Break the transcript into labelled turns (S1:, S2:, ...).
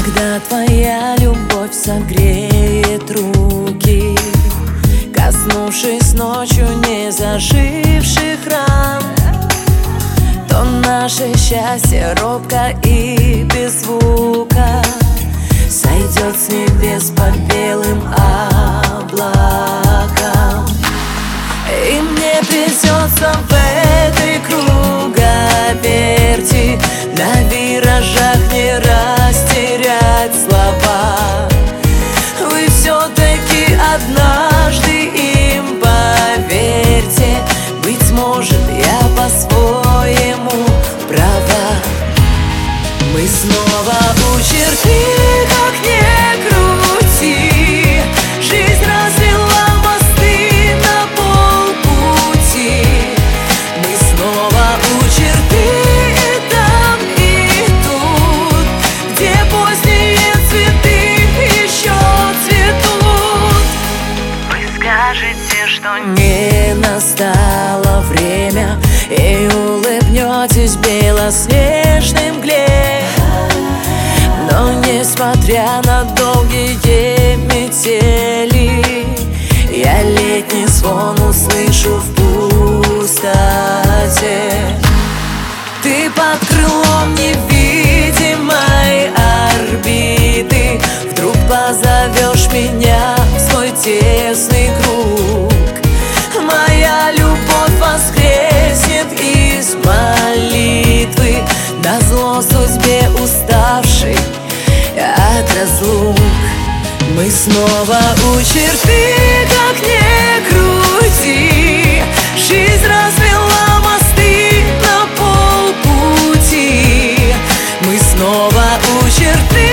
S1: Когда твоя любовь согреет руки, коснувшись ночью незаживших ран, то наше счастье робко и без звука сойдет с небес по белым облакам. И мне придется в этой круговерти на виражах не растерять слова. Вы все-таки однажды им поверьте, быть может, я по-своему права. Мы снова у черты, как ни крути, жизнь развела мосты на полпути. Мы снова у черты, и там, и тут, где поздние цветы еще цветут. Вы скажете, что не настало время, и улыбнетесь белоснежной мгле. Но несмотря на долгие метели, я летний звон услышу в пустоте. Ты под крылом невидимой орбиты вдруг позовешь меня в свой тесный круг. Моя любовь воскреснет из молитвы, назло судьбе уставшей от разлук. Мы снова у черты, как ни крути, жизнь развела мосты на полпути. Мы снова у черты,